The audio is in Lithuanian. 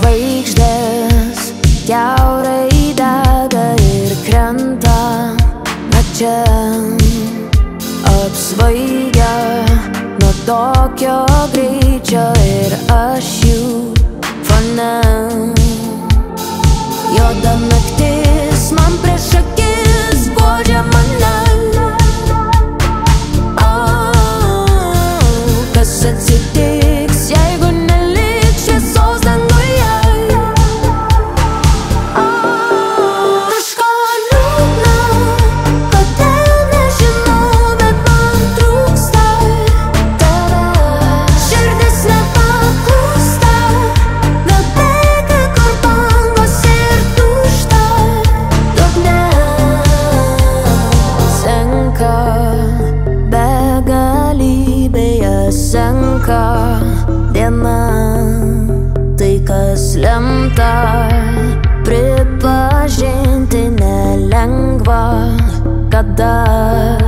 žvaigždės kiaurai dega ir krenta čia apsvaigę nuo tokio greičio ir aš jų fone. Juoda naktis man prieš akis guodžia mane. Kas atsitiks, jeigu neliks šviesos danguje? Kažko liūdna, kodėl nežinau, bet man trūksta tavęs. Širdis nepaklūsta, gal bėga kur bangos ir tušta. Dugne senka, begalybėje senka diena. Tai kas lemta pripažinti nelengva, kada